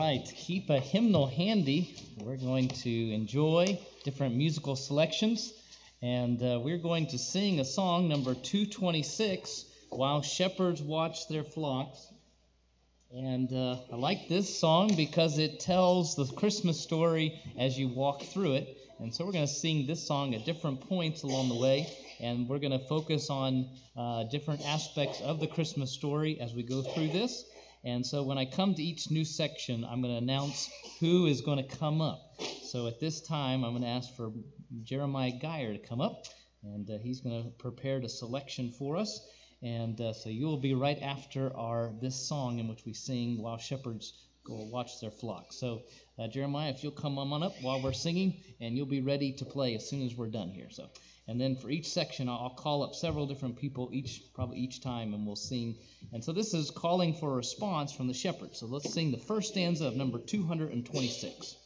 right, keep a hymnal handy. We're going to enjoy different musical selections, and we're going to sing a song, number 226, While Shepherds Watch Their Flocks. And I like this song because it tells the Christmas story as you walk through it. And so we're going to sing this song at different points along the way, and we're going to focus on different aspects of the Christmas story as we go through this. And so when I come to each new section, I'm going to announce who is going to come up. So at this time, I'm going to ask for Jeremiah Geyer to come up, and he's going to prepare a selection for us. And so you will be right after this song in which we sing While Shepherds Go Watch Their Flock. So Jeremiah, if you'll come on up while we're singing, and you'll be ready to play as soon as we're done here. So, and then for each section, I'll call up several different people probably each time, and we'll sing. And so this is calling for a response from the shepherds. So let's sing the first stanza of number 226.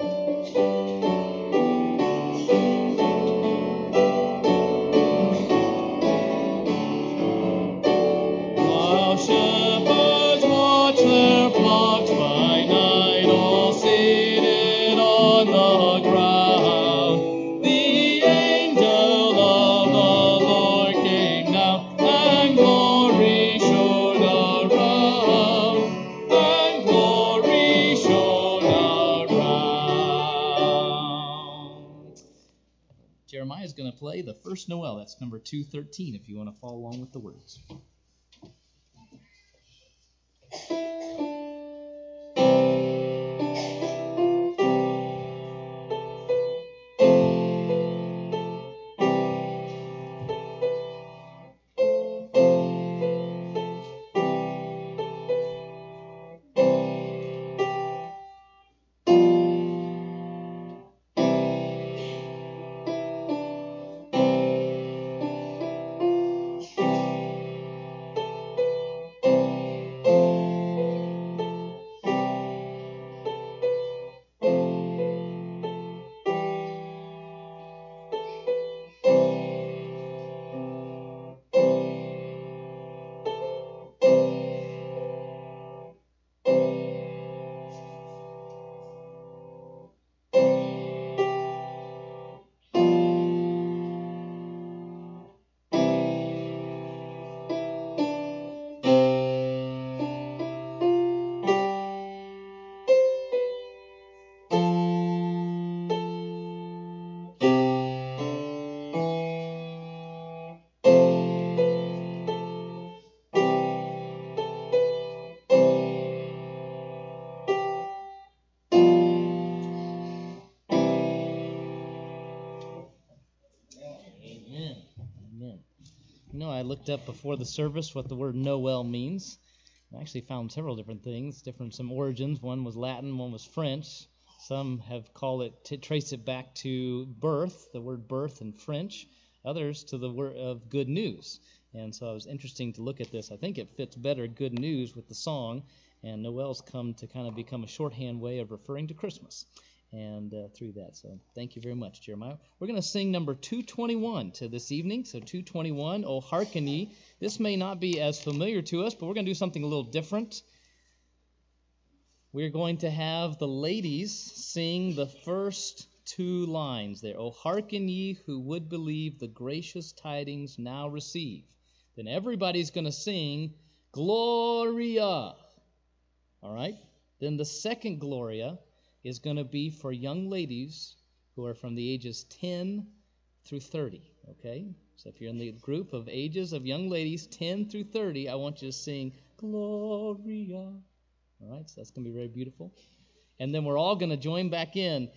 While shepherds watch their flocks by night, all seated on the ground, the angel of the Lord came down, and glory shone around, and glory shone around. Jeremiah is going to play the first Noel. That's number 213 if you want to follow along with the words. I looked up before the service what the word Noel means. I actually found several different things, some origins. One was Latin, one was French. Some have called it, trace it back to birth, the word birth in French. Others to the word of good news. And so it was interesting to look at this. I think it fits better, good news, with the song. And Noel's come to kind of become a shorthand way of referring to Christmas. And through that. So thank you very much, Jeremiah. We're going to sing number 221 to this evening. So 221, O Hearken Ye. This may not be as familiar to us, but we're going to do something a little different. We're going to have the ladies sing the first two lines there. O hearken ye who would believe the gracious tidings now receive. Then everybody's going to sing Gloria. All right? Then the second Gloria is going to be for young ladies who are from the ages 10 through 30, okay? So if you're in the group of ages of young ladies 10 through 30, I want you to sing Gloria. All right, so that's going to be very beautiful. And then we're all going to join back in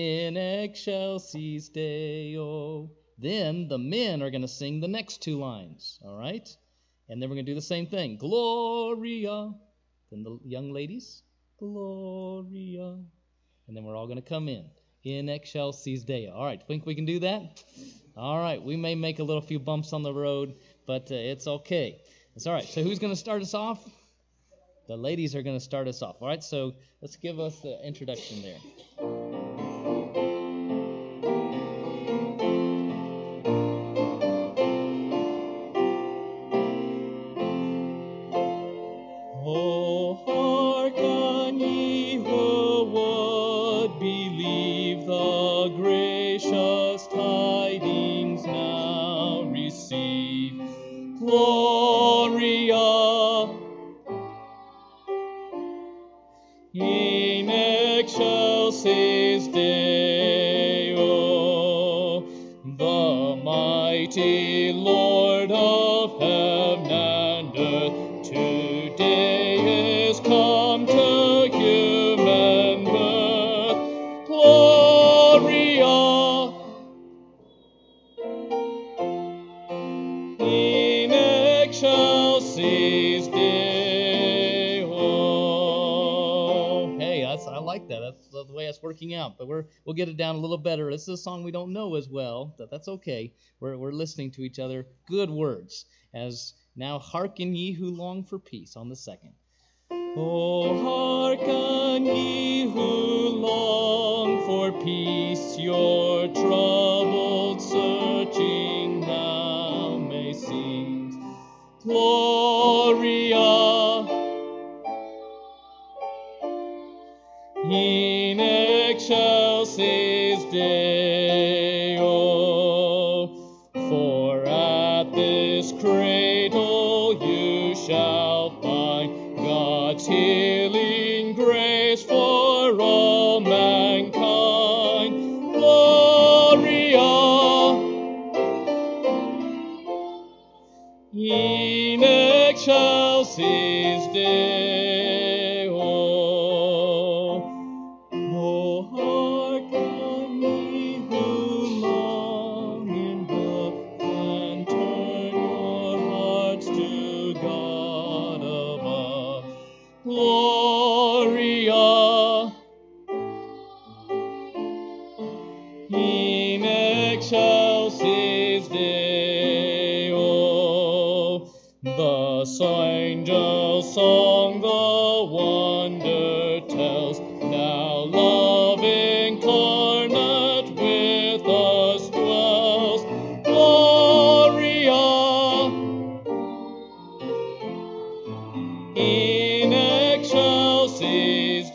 excelsis Deo. Then the men are going to sing the next two lines, all right? And then we're going to do the same thing, Gloria. Then the young ladies, Gloria. And then we're all going to come in excelsis Deo. All right, think we can do that? All right, we may make a few bumps on the road, but it's okay. It's all right. So who's going to start us off? The ladies are going to start us off. All right, so let's give us the introduction there. Oh, hearken ye who receive. Gloria in excelsis Deo, the mighty Lord of heaven and earth, today is come to human birth. Gloria in excelsis Deo. Hey, I like that. That's the way it's working out. But we'll get it down a little better. This is a song we don't know as well. That's okay. We're listening to each other. Good words. As now hearken ye who long for peace on the second. Oh, hearken ye who long for peace, your troubled searching now may cease. Gloria in excelsis Deo, for at this cradle you shall find God's healing grace for all mankind. Gloria in excelsis Deo. Oh, hearken ye who long in birth, and turn your hearts to God above. Gloria in excelsis Deo. Thus angels' song the wonder tells, now love incarnate with us dwells. Gloria in excelsis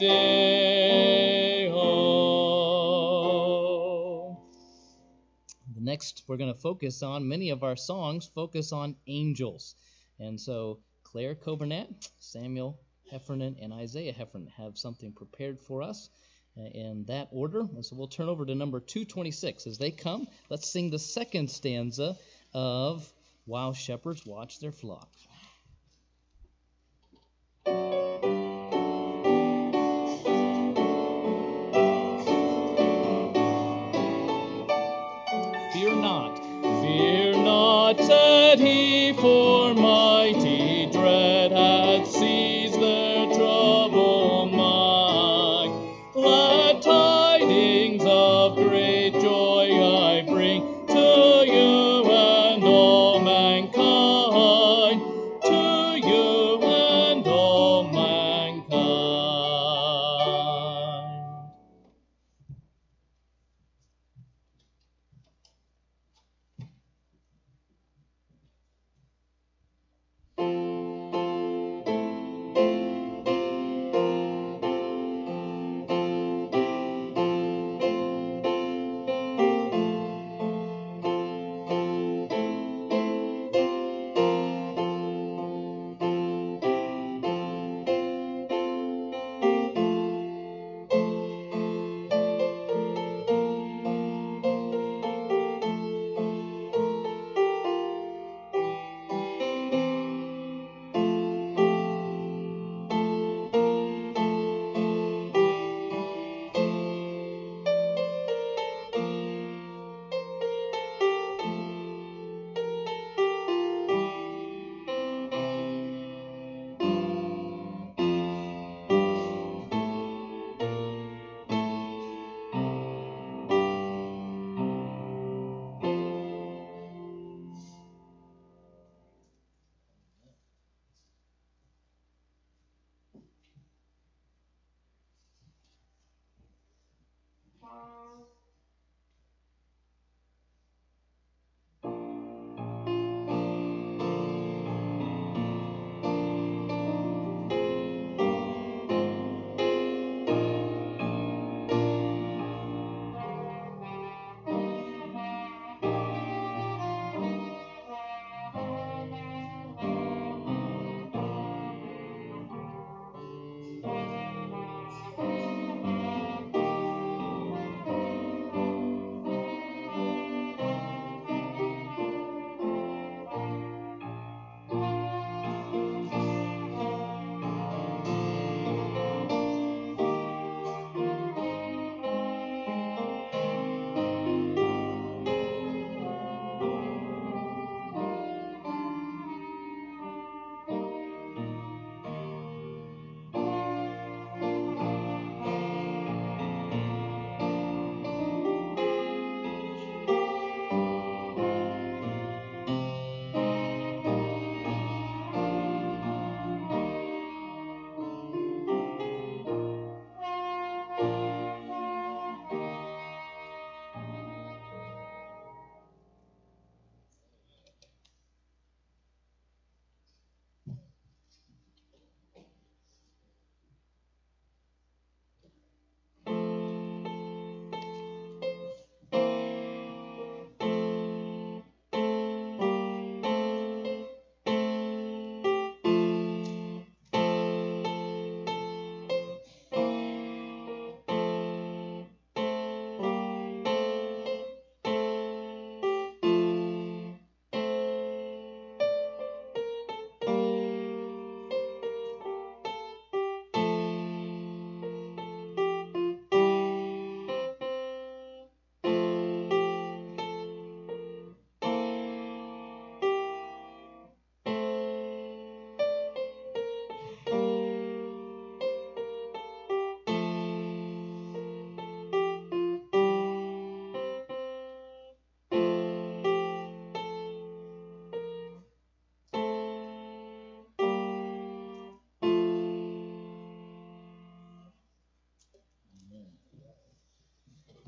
Deo. Next, we're going to focus on, many of our songs focus on angels. And so Claire Coburnett, Samuel Heffernan, and Isaiah Heffernan have something prepared for us in that order. And so we'll turn over to number 226. As they come, let's sing the second stanza of While Shepherds Watch Their Flock. Fear not, said he, for mighty dread hath seized their troubled mind. Glad tidings of great joy I bring to you and all mankind, to you and all mankind.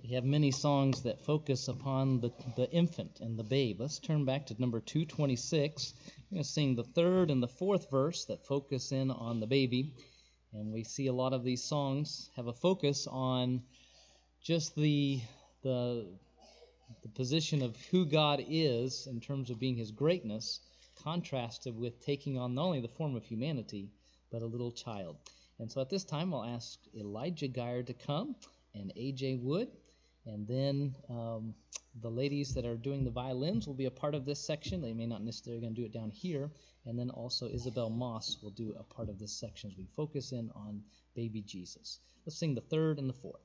We have many songs that focus upon the infant and the babe. Let's turn back to number 226. We're going to sing the third and the fourth verse that focus in on the baby. And we see a lot of these songs have a focus on just the position of who God is in terms of being his greatness, contrasted with taking on not only the form of humanity, but a little child. And so at this time, I'll ask Elijah Geyer to come and A.J. Wood. And then the ladies that are doing the violins will be a part of this section. They may not necessarily going to do it down here. And then also Isabel Moss will do a part of this section as we focus in on baby Jesus. Let's sing the third and the fourth.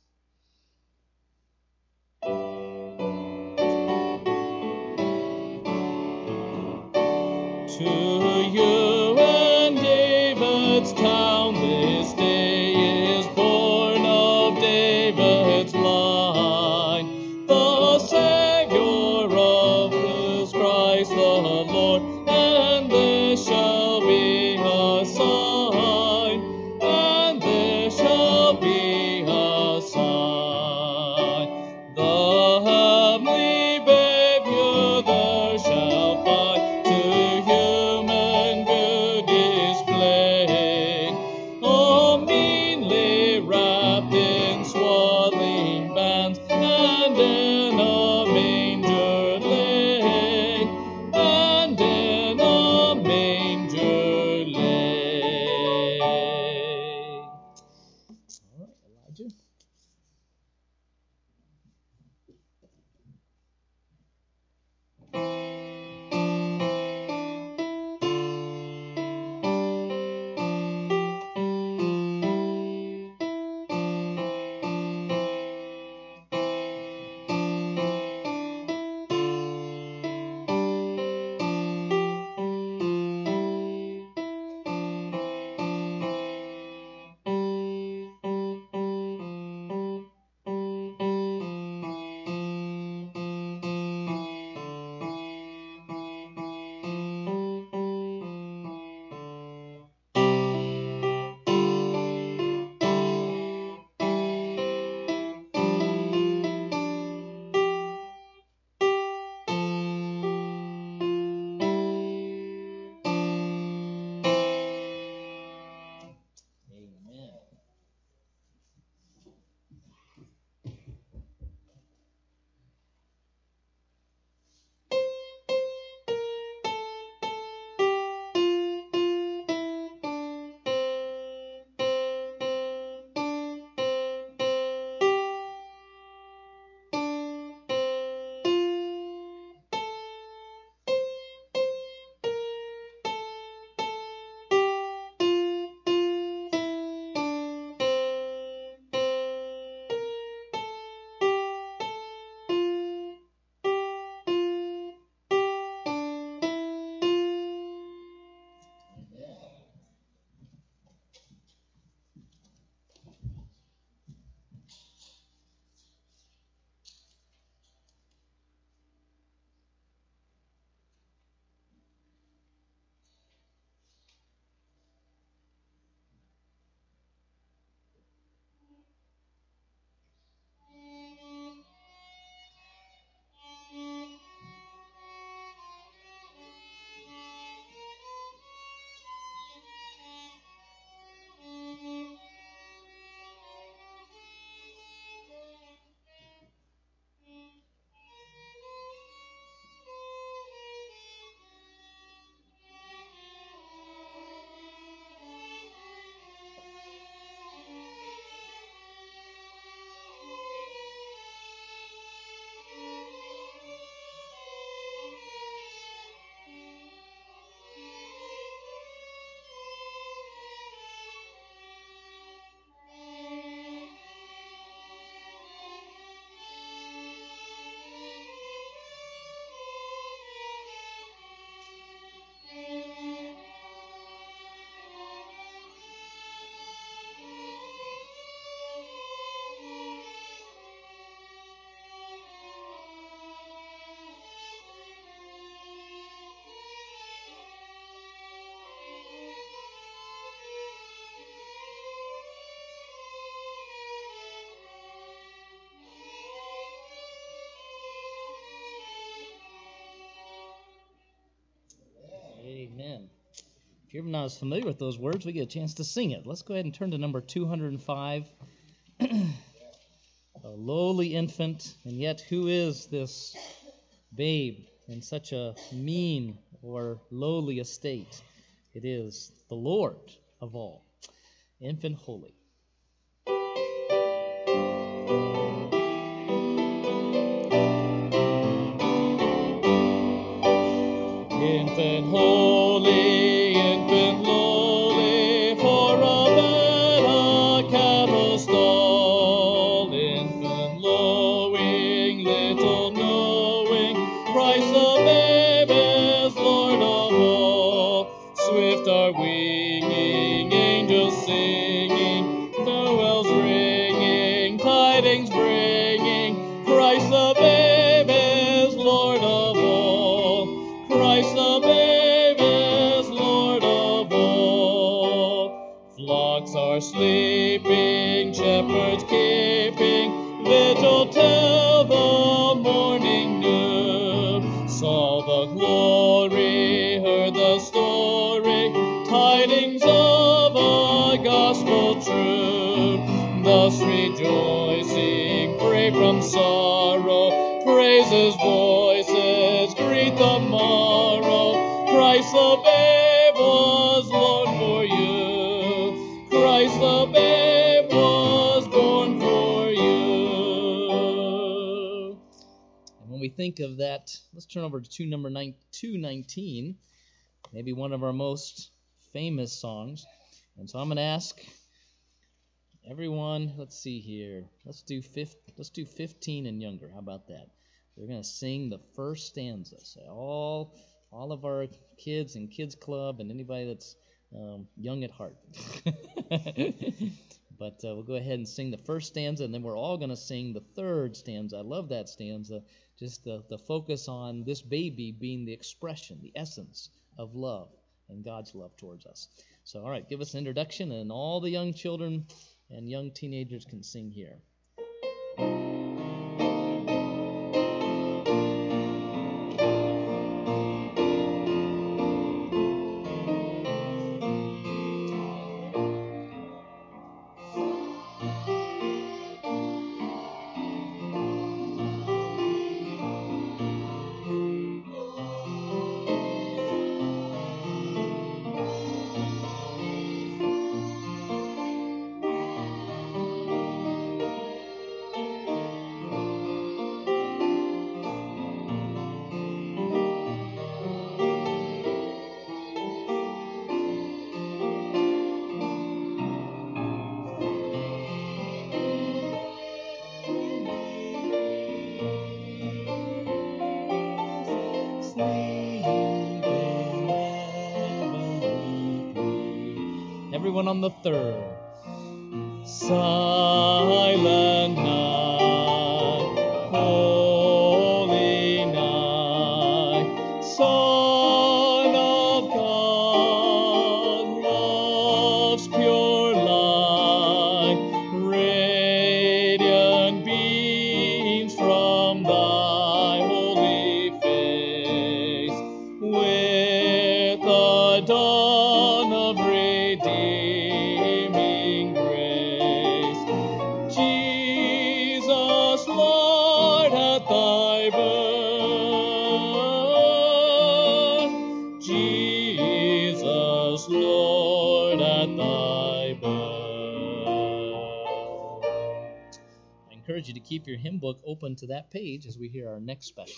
To you and David's town this day is born of David's line, the Savior of whose Christ the Lord, and this shall be a sign, and this shall be a sign. The heavenly babe you there shall find, to human view displayed, all meanly wrapped in swaddling bands, and in a manger laid, and in Amen. If you're not as familiar with those words, we get a chance to sing it. Let's go ahead and turn to number 205. A lowly infant, and yet who is this babe in such a mean or lowly estate? It is the Lord of all, infant holy. Infant holy, infant lowly, for a bed a cattle stall. Infant lowing, little knowing, Christ the babe is Lord of all. Swift are winging, angels singing, farewells ringing, tidings bringing, Christ the babe is Lord of all. Christ the babe is Lord of all. Flocks are sleeping, shepherds keeping, vigil till the morning new. Saw the glory, heard the story, tidings of a gospel true. Thus rejoicing, free from sorrow, praises voices greet the morrow. Christ the babe was Lord for you. Christ the babe was born for you. And when we think of that, let's turn over to number 219, maybe one of our most famous songs. And so I'm going to ask everyone, let's see here. Let's do 15 and younger. How about that? We're going to sing the first stanza. So all of our kids and kids club and anybody that's young at heart. But we'll go ahead and sing the first stanza, and then we're all going to sing the third stanza. I love that stanza. Just the focus on this baby being the expression, the essence of love and God's love towards us. So, all right, give us an introduction, and all the young children and young teenagers can sing here. Everyone on the third. Silent night, holy night, Son of God, love's pure light, radiant beams from thy holy face, with the dawn of redeeming grace. Jesus, Lord, at thy birth. Jesus, Lord, at thy birth. I encourage you to keep your hymn book open to that page as we hear our next special.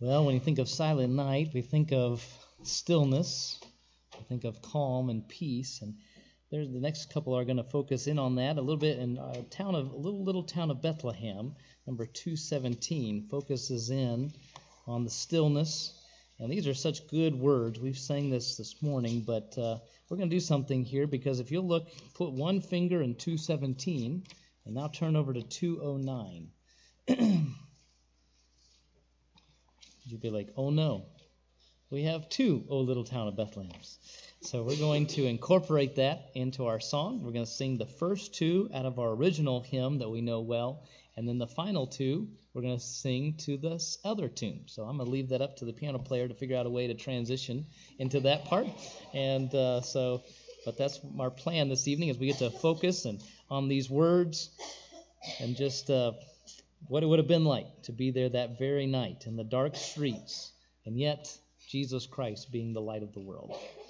Well, when you think of silent night, we think of stillness, we think of calm and peace, and the next couple are going to focus in on that a little bit. In little town of Bethlehem, number 217, focuses in on the stillness. And these are such good words. We've sang this morning, but we're going to do something here, because if you'll look, put one finger in 217, and now turn over to 209. You'd be like, oh no, we have two O Little Town of Bethlehems. So we're going to incorporate that into our song. We're going to sing the first two out of our original hymn that we know well, and then the final two we're going to sing to this other tune. So I'm going to leave that up to the piano player to figure out a way to transition into that part. And but that's our plan this evening, as we get to focus on these words and just what it would have been like to be there that very night in the dark streets, and yet Jesus Christ being the light of the world.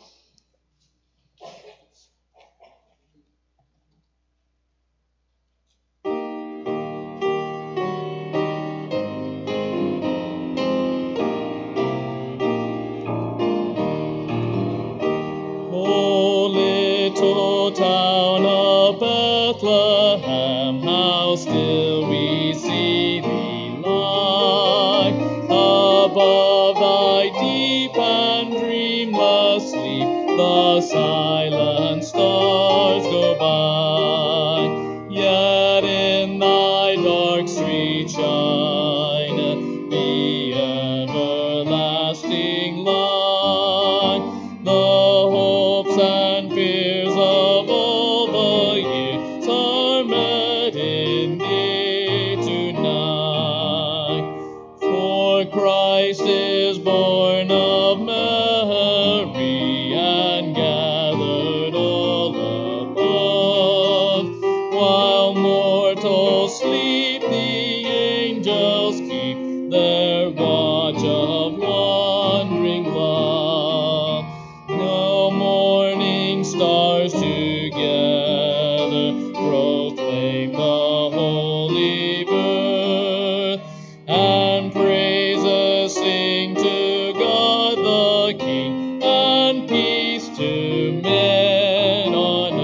O little town of Bethlehem, how still we see thee lie. Above thy deep and dreamless sleep, the silent stars go by. Yet in thy dark street shineth the everlasting light. The hopes and fears of all the years are met in thee tonight. For Christ is born of Mary and gathered all above. While mortals sleep, the angels keep their watch of wondering love. No morning stars together proclaim the holy birth, and praises sing to God the King, and peace to men on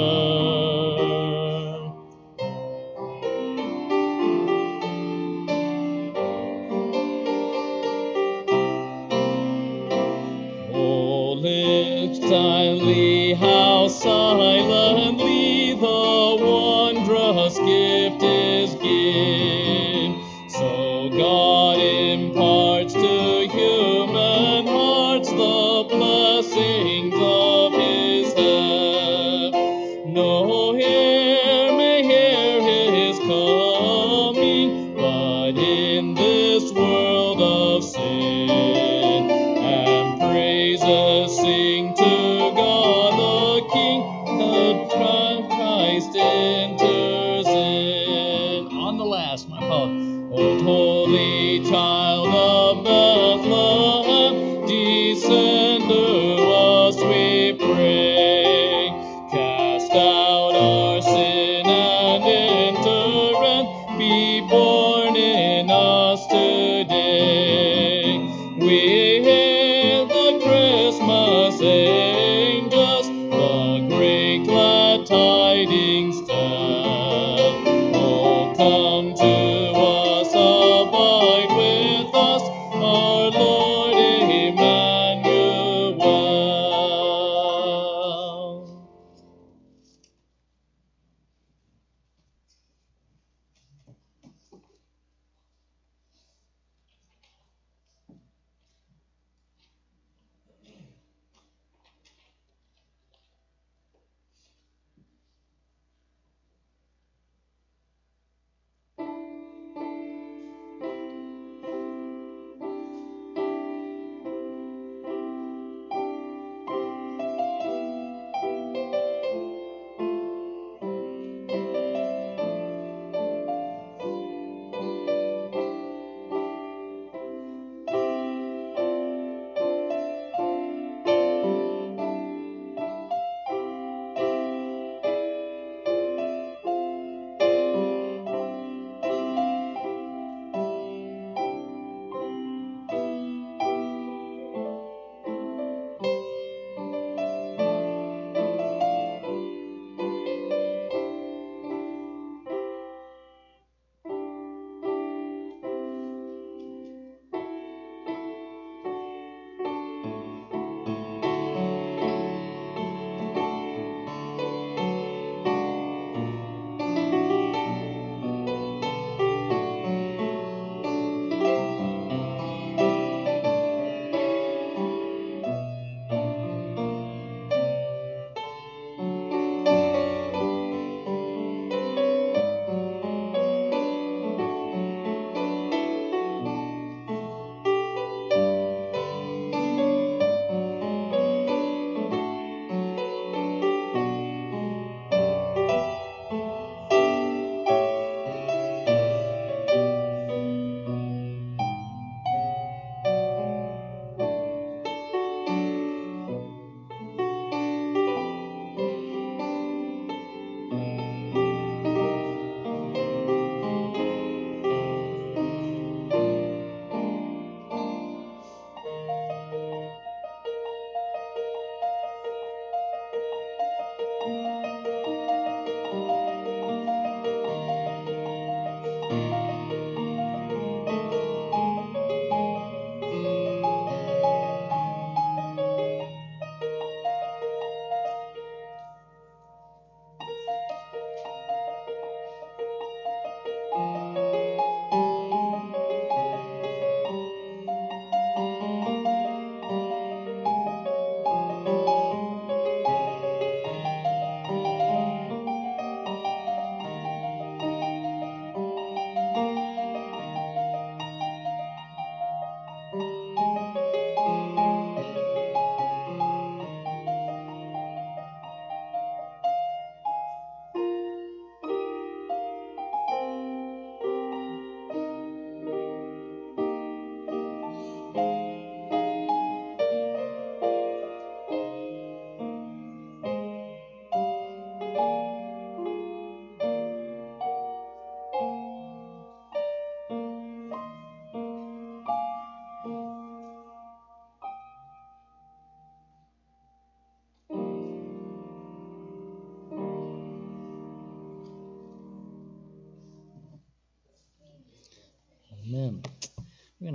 earth. Oh, lift silently, how silently the wondrous gift is given. So God imparts to human hearts the blessings of His help. No ear may hear His coming, but in this world of sin, and praises sing to God the King,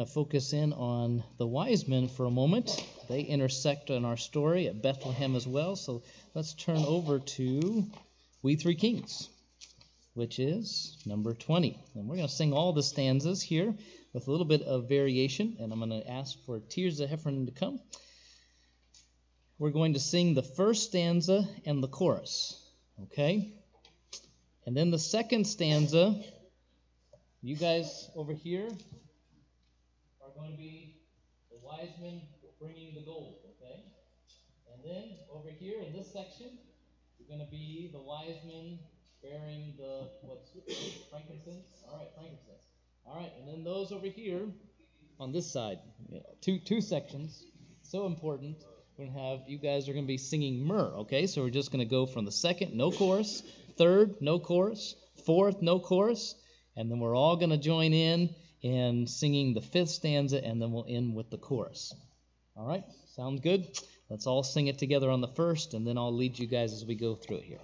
to focus in on the wise men for a moment. They intersect in our story at Bethlehem as well. So let's turn over to We Three Kings, which is number 20. And we're going to sing all the stanzas here with a little bit of variation. And I'm going to ask for Tirza Heffernan to come. We're going to sing the first stanza and the chorus, okay? And then the second stanza, you guys over here are going to be the wise men bringing the gold, okay? And then over here in this section, you're going to be the wise men bearing the, frankincense? All right, frankincense. All right, and then those over here on this side, two sections, so important. We're going to have, you guys are going to be singing myrrh, okay? So we're just going to go from the second, no chorus, third, no chorus, fourth, no chorus, and then we're all going to join in singing the fifth stanza, and then we'll end with the chorus. All right? Sound good? Let's all sing it together on the first, and then I'll lead you guys as we go through it here.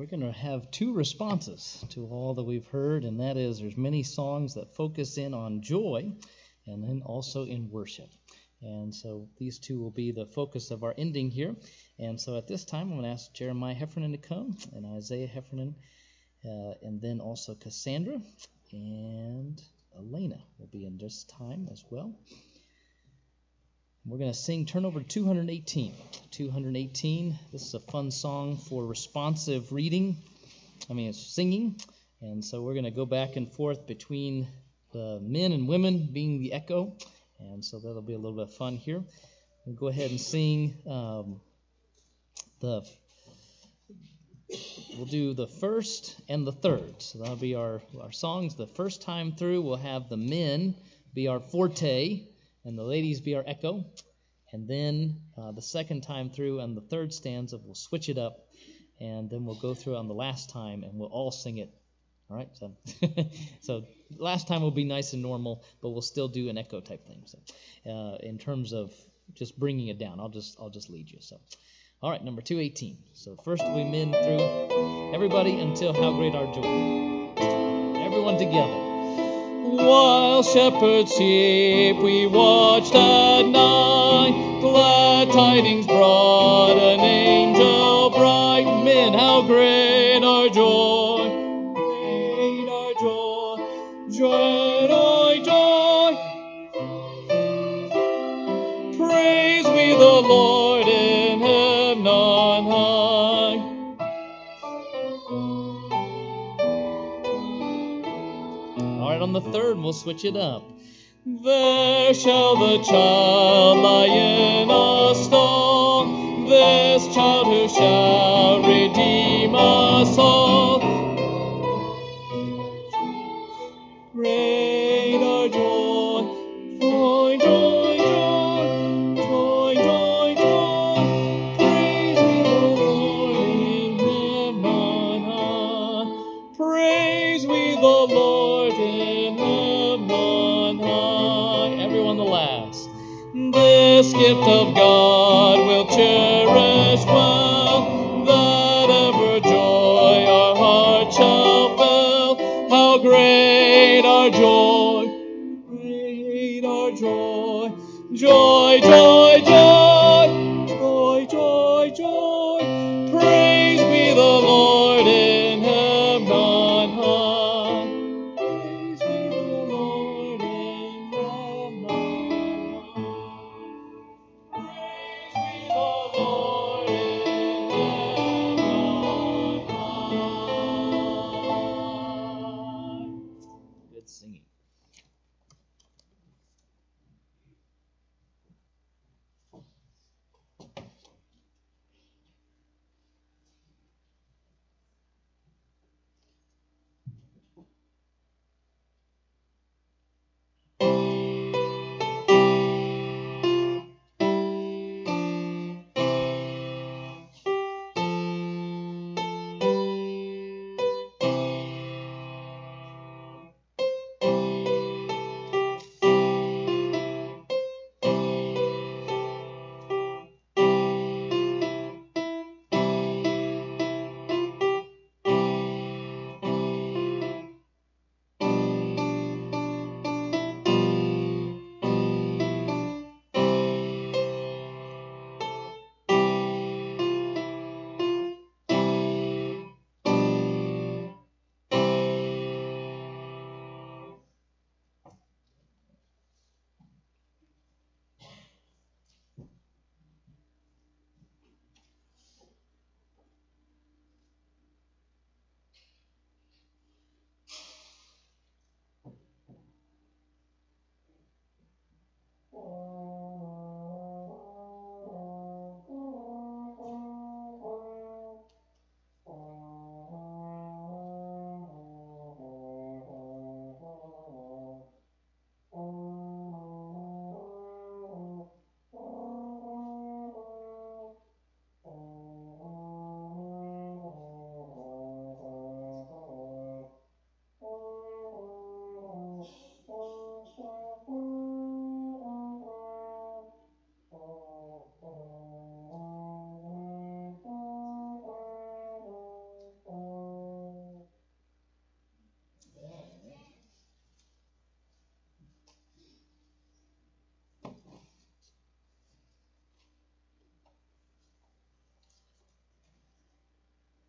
going to have two responses to all that we've heard, and that is there's many songs that focus in on joy and then also in worship. And so these two will be the focus of our ending here. And so at this time, I'm going to ask Jeremiah Heffernan to come, and Isaiah Heffernan, and then also Cassandra and Elena will be in this time as well. We're going to sing, turn over to 218. 218, this is a fun song for responsive reading. It's singing. And so we're going to go back and forth between the men and women being the echo. And so that'll be a little bit of fun here. We'll go ahead and sing we'll do the first and the third. So that'll be our songs. The first time through, we'll have the men be our forte and the ladies be our echo. And then the second time through on the third stanza, we'll switch it up. And then we'll go through on the last time, and we'll all sing it. All right? So last time will be nice and normal, but we'll still do an echo type thing. So in terms of just bringing it down, I'll just lead you. So, all right, number 218. So first we men through everybody until how great our joy. Everyone together. While shepherds sheep we watched at night, glad tidings brought an angel bright. Men, how great our joy, great our joy, joy, joy. Praise we the Lord in heaven on high. All right, on the third, we'll switch it up. There shall the child lie in a stall, this child who shall redeem us all. Great our joy, joy, joy, joy, joy, joy, joy. Praise we the Lord in heaven on high. Praise we the Lord in heaven on high. Everyone the last. This gift of God we'll cherish well, that ever joy our heart shall fill. How great our joy, great our joy, joy, joy, joy, joy, joy, joy. Praise we the Lord in heaven on high. Praise we the Lord in heaven on high. Praise we the Lord in heaven on high. Good singing.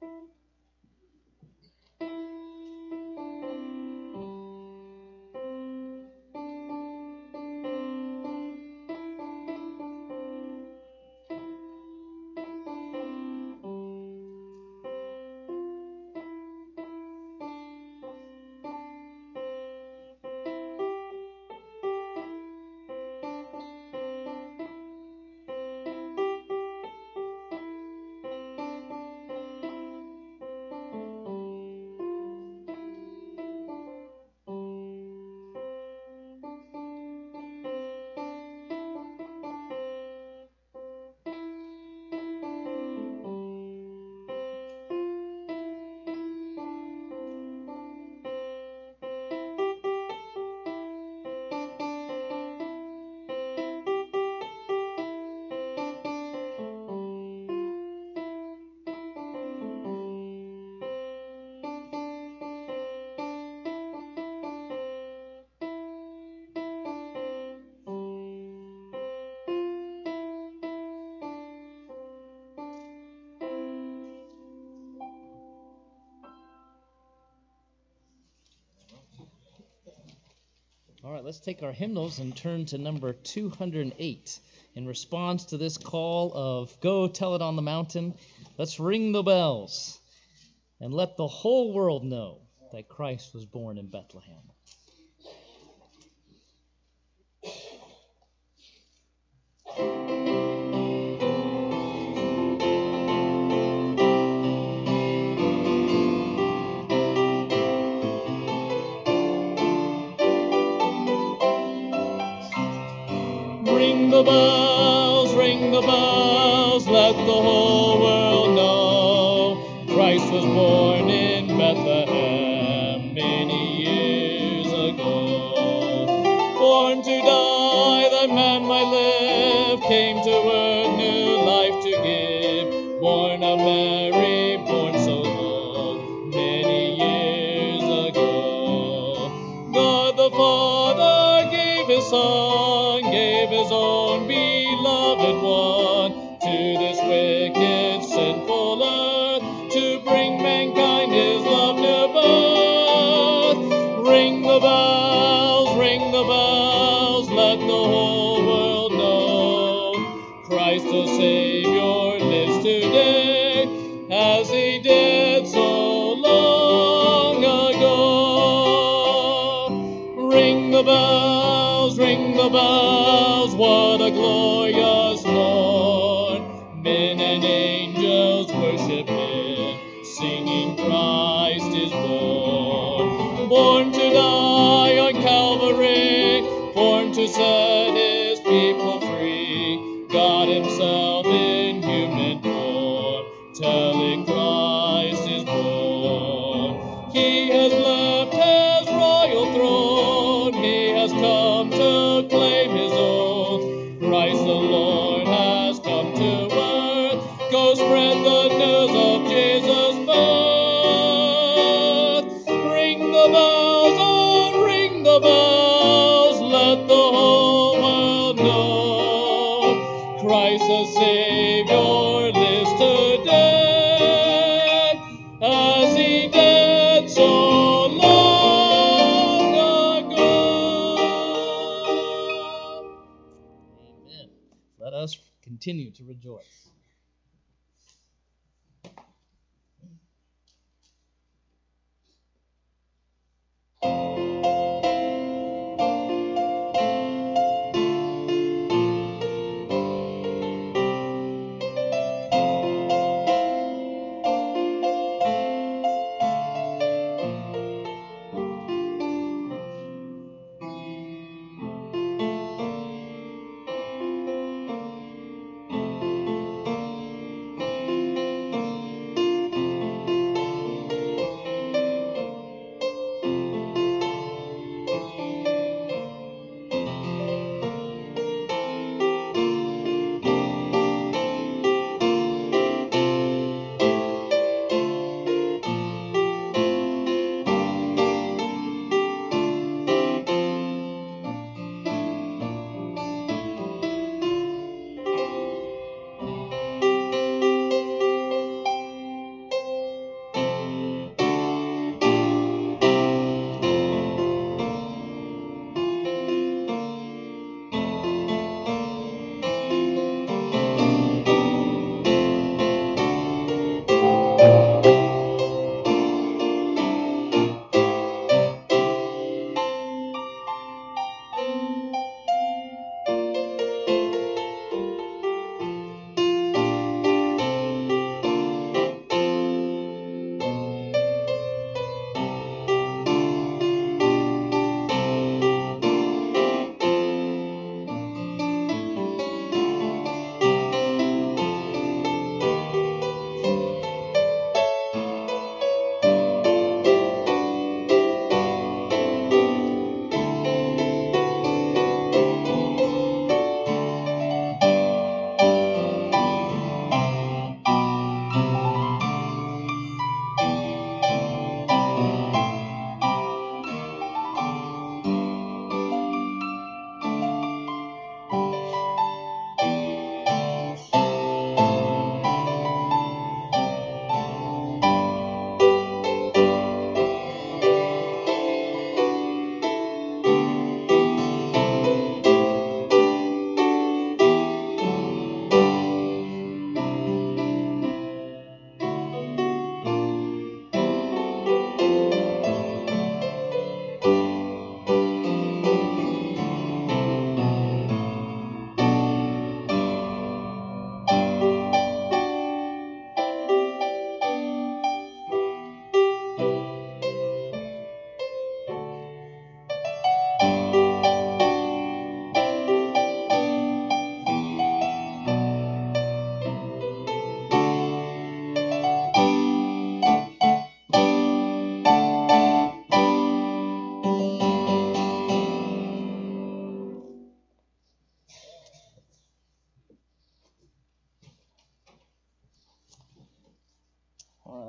All right, let's take our hymnals and turn to number 208. In response to this call of go tell it on the mountain, let's ring the bells and let the whole world know that Christ was born in Bethlehem. Ring the bells, let the whole world know Christ was born in Bethlehem many years ago. Born to die that man might live, came to earth new life to give. Born of Mary, born so low, many years ago. God the Father gave his Son, gave his own beloved one to this wicked, sinful earth, to bring mankind his love to birth. Ring the bells, let the whole world know Christ the Savior lives today, as he did so long ago. Ring the bells, what a glorious morn. Men and angels worship him, singing Christ is born. Born to die on Calvary, born to set his people free. God himself in human form, telling Christ is born. He has left his royal throne, he has come to claim his own. Christ the Lord has come to earth. Go spread the news of Jesus' birth. Ring the bells, oh, ring the bells, let the whole world know Christ the Savior lives today, as he did so long ago. Amen. Let us continue to rejoice.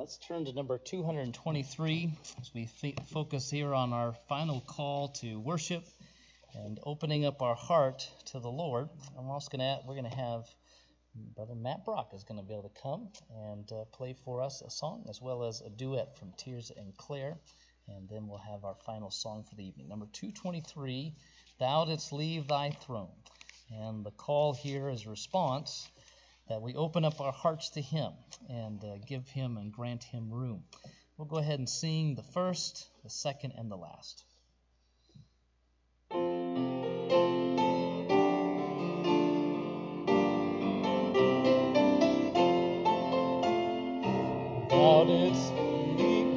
Let's turn to number 223 as we focus here on our final call to worship and opening up our heart to the Lord. We're going to have Brother Matt Brock is going to be able to come and play for us a song as well as a duet from Tears and Claire, and then we'll have our final song for the evening. Number 223, Thou Didst Leave Thy Throne. And the call here is response that we open up our hearts to Him and give Him and grant Him room. We'll go ahead and sing the first, the second, and the last. Thou didst leave.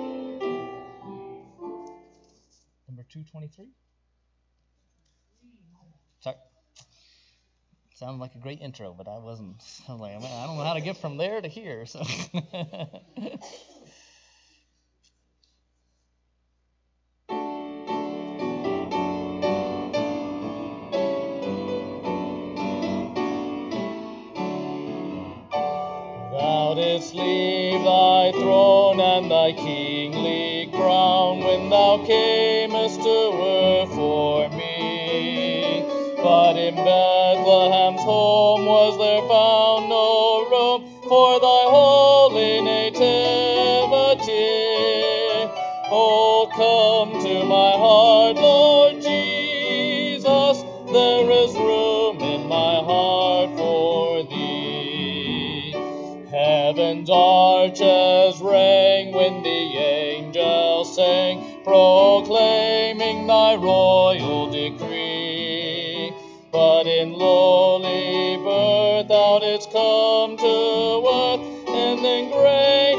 Number 223? Sorry. Sounded like a great intro, but I wasn't. I'm like, I don't know how to get from there to here. So. Thou didst leave thy throne and thy kingly crown when thou camest to earth for me. But in Bethlehem's home was there found no room for thy holy nativity. Oh, come to my heart, Lord Jesus, there is room in my heart for thee. Heaven's arches rang when the angels sang, proclaiming thy royal decree. But in lowly birth thou didst come to earth, and in great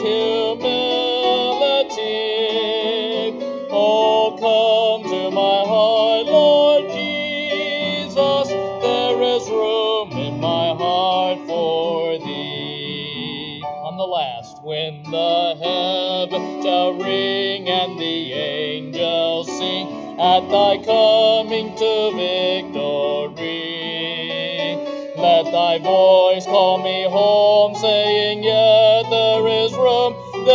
humility. Oh, come to my heart, Lord Jesus, there is room in my heart for thee. On the last, when the heaven shall ring and the angels sing at thy coming to victory, let thy voice call me home, saying, yet there is room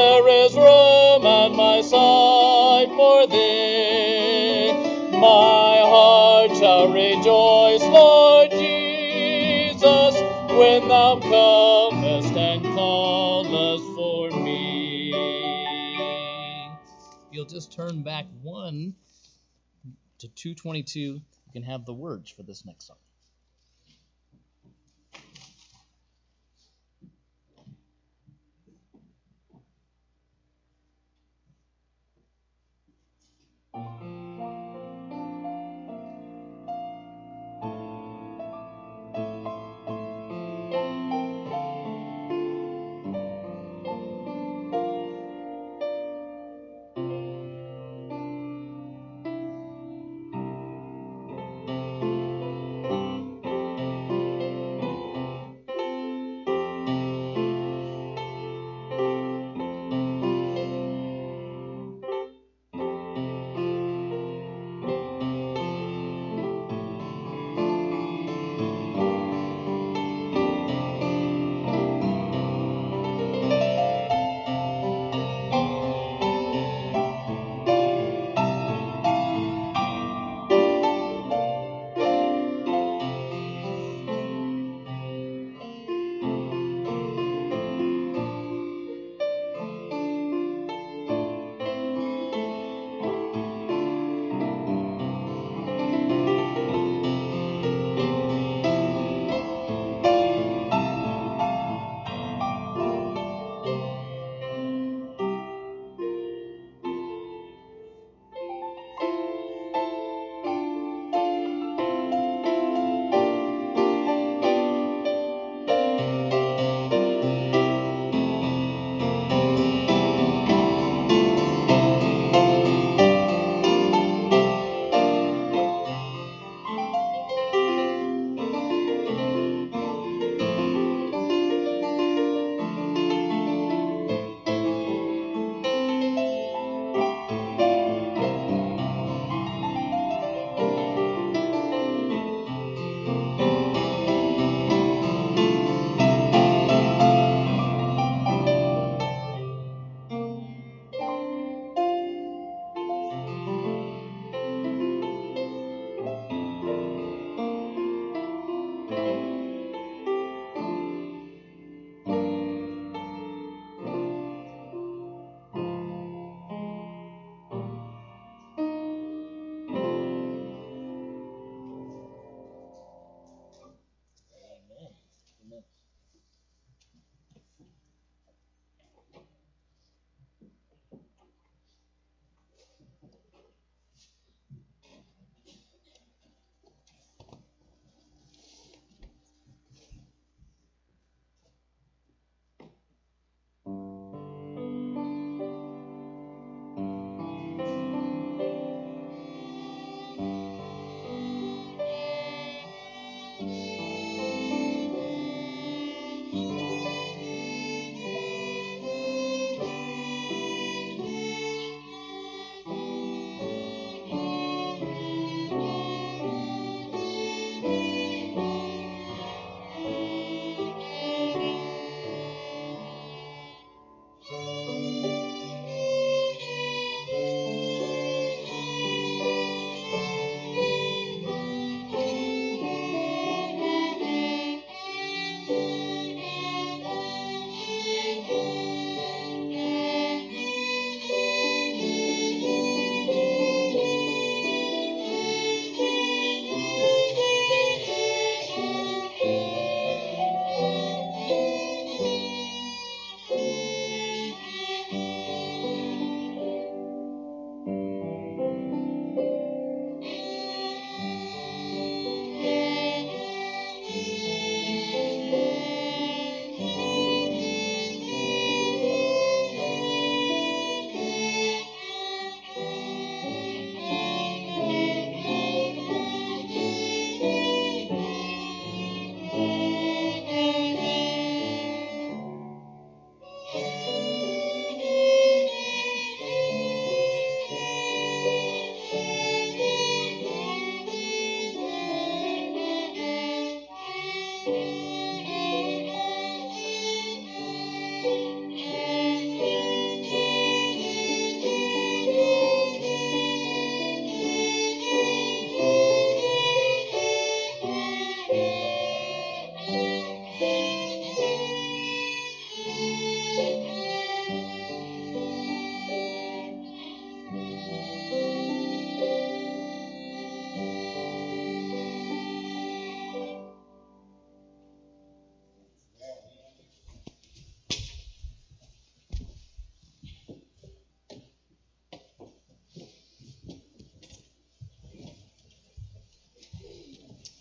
at my side for thee. My heart shall rejoice, Lord Jesus, when thou comest and callest for me. If you'll just turn back one to 222, you can have the words for this next song.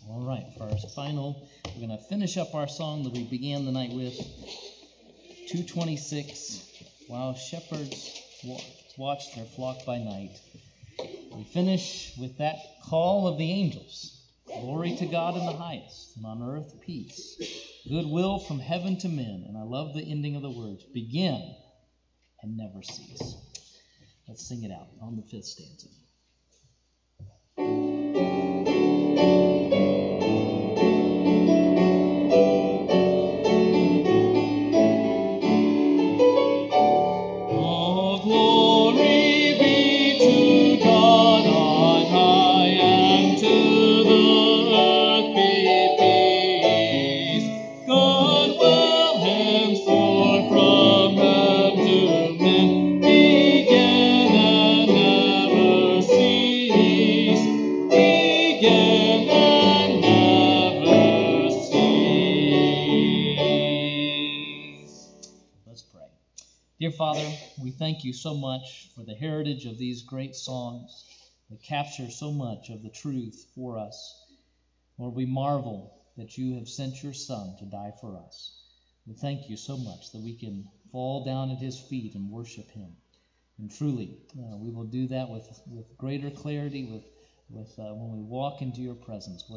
All right, for our final, we're going to finish up our song that we began the night with, 226, While Shepherds Watched Their Flock by Night. We finish with that call of the angels. Glory to God in the highest, and on earth peace, goodwill from heaven to men. And I love the ending of the words, begin and never cease. Let's sing it out on the fifth stanza. Dear Father, we thank you so much for the heritage of these great songs that capture so much of the truth for us. Lord, we marvel that you have sent your Son to die for us. We thank you so much that we can fall down at his feet and worship him. And truly, we will do that with greater clarity when we walk into your presence.